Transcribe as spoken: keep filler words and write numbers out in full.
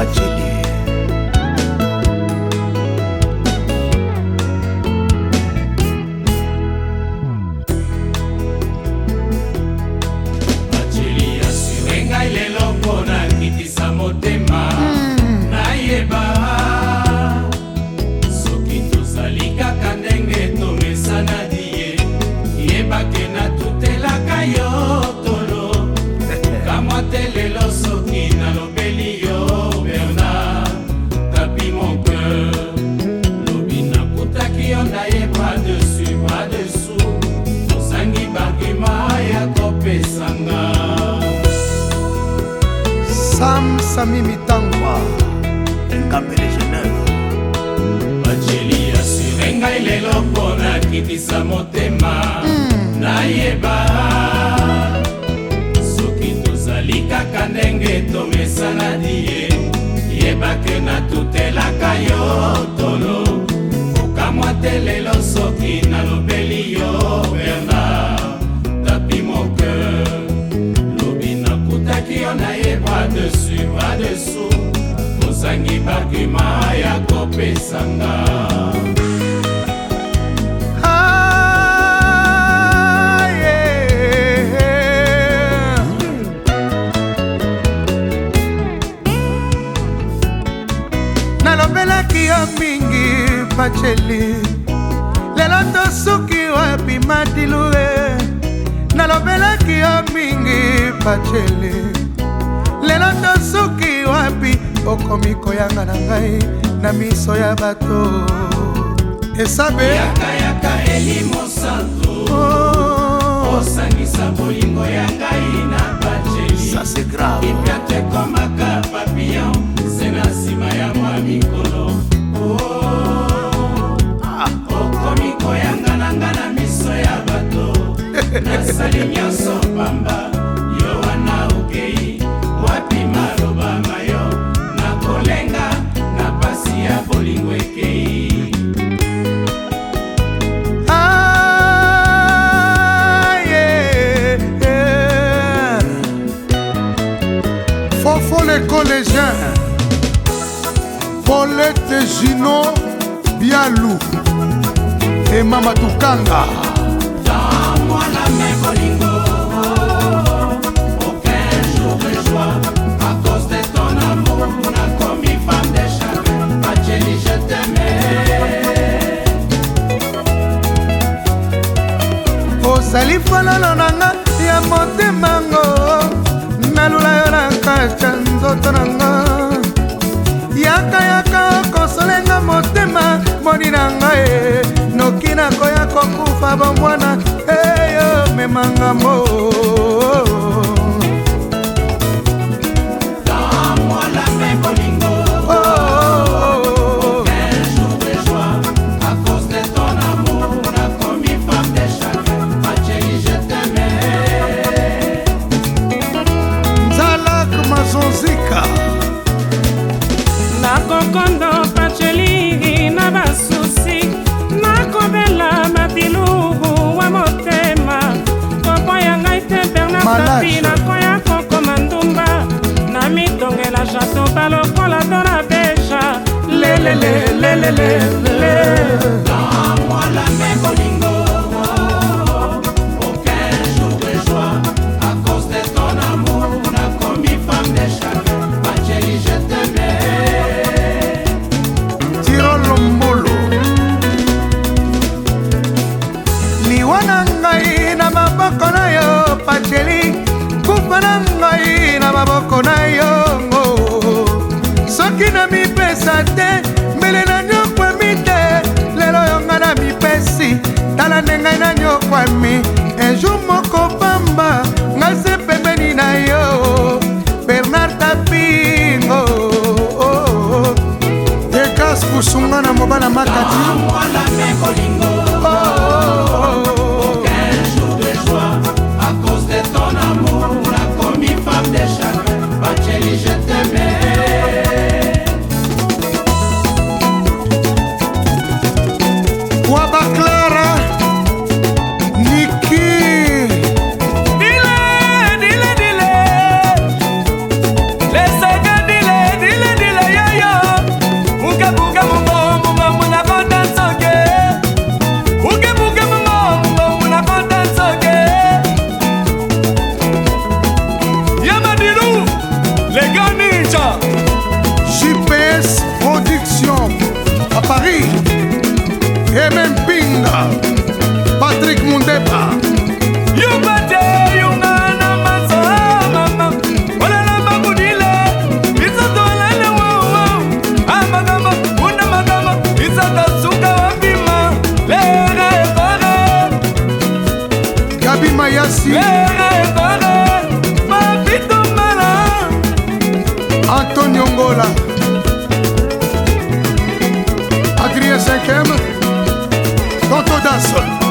Bacheli. Bacheli asure ngai lelo mpona kitisa motema nayeba soki tozali kaka ndenge tomesana die yebake natutelaka yo tolo kamwa te lelo soki nalobeli yo Bernard tapi mon cœur lobi nakutaki yo ndaye bras dessus bras dessous tozangi barguma ya kopesanga Sam Sami Mitangwa Ngambele Genève. Bacheli asure ngai lelo mpona kitisa motema nayeba soki tozali kaka ndenge tomesana die yebake natutelaka yo tolo okamwa te lelo soki nalobeli yo Bernard tapi mon cœur lobi nakutaki yo naye bras dessus bras dessous tozangi barguma ya kopesanga. Nalobelaki yo mingi Bacheli lelo tosuki wapi Madilue. Nalobelaki yo mingi Bacheli lelo tosuki wapi okomi koyanga na ngai na miso ya bato esabe yaka yaka elimo santo osangisa bolingo ya ngai na Bacheli. Ça c'est grave. ipia te komaka papillon se na nsima ya mwa mikolo okomi koyanga na nga na miso ya bato nasali nyonso pamba yo wana okei wapi maloba mayo nakolenga na pasi ya bolingo ekei. Fofo les collégiens Paulette Gino Bialou et Mama Tukanga. Dans moi la main bolingo, aucun jour de joie à cause de ton amour. On a commis femme de chagrin, Bacheli je t'aimais. Ozali fololo nanga ya motema ngo nalula yo na kati ya nzoto nanga yaka yaka okosolenga motema moni na ngai noki nakoya kokufa bomwana eyo memanga mo. Dans moi la main bolingo, aucun jour de joie à cause de ton amour. On a commis femme de chagrin, Bacheli je t'aimais. Nzala kumazonzika nakokondo Bacheli na basusi nakobela mabilubu wa motema kopo ya ngai te Bernard tapi nakoya kokoma ndumba na mitongela jato balokola dona beja lelelelelelele. Dans moi la main bolingo, aucun jour de joie à cause de ton amour. On a commis femme de chagrin, Bacheli je t'aimais. Tiro Lombolo liwana ngai na maboko na yo Bacheli kufa na ngai na maboko na yo soki na mipesa te mbele na nyokwami te lelo yonga na mipesi tala nde ngai na nyokwami ejour moko pamba ngai se pembeni na yo Bernard Tapingo ekas kusunga na mobala makati. Moi la main bolingo, aucun jour de joie à cause de ton amour. On a commis femme de chagrin, Bacheli je t'aimais. Waba Clara Niki Dile, dile, dile, les sagas dile, dile, dile. Sepa Yubate yungana masama Olala makudile Isoto lele wawa Amagama Una magama Isata suka wapima Lere kore Gabi Mayasi Lere kore Mapito mala Antonio Ngola Adrien cinquième Tonto Dasso